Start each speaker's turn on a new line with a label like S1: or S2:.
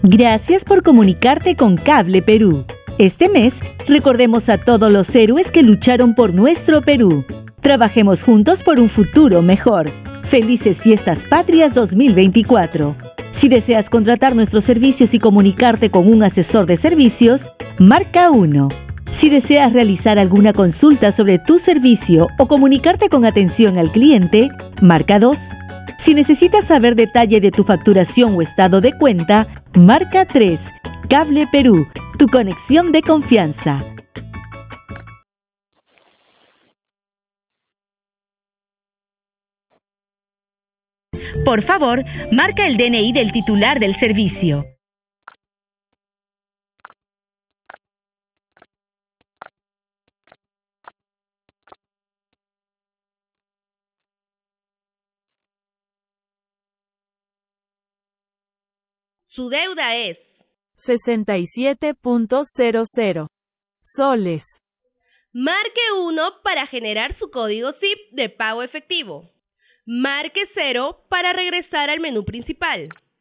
S1: Gracias por comunicarte con Cable Perú. Este mes, recordemos a todos los héroes que lucharon por nuestro Perú. Trabajemos juntos por un futuro mejor. Felices Fiestas Patrias 2024. Si deseas contratar nuestros servicios y comunicarte con un asesor de servicios, marca 1. Si deseas realizar alguna consulta sobre tu servicio o comunicarte con atención al cliente, marca 2. Si necesitas saber detalle de tu facturación o estado de cuenta, marca 3. Cable Perú, tu conexión de confianza. Por favor, marca el DNI del titular del servicio.
S2: Su deuda es
S3: 67.00 soles.
S2: Marque 1 para generar su código SIP de pago efectivo. Marque 0 para regresar al menú principal.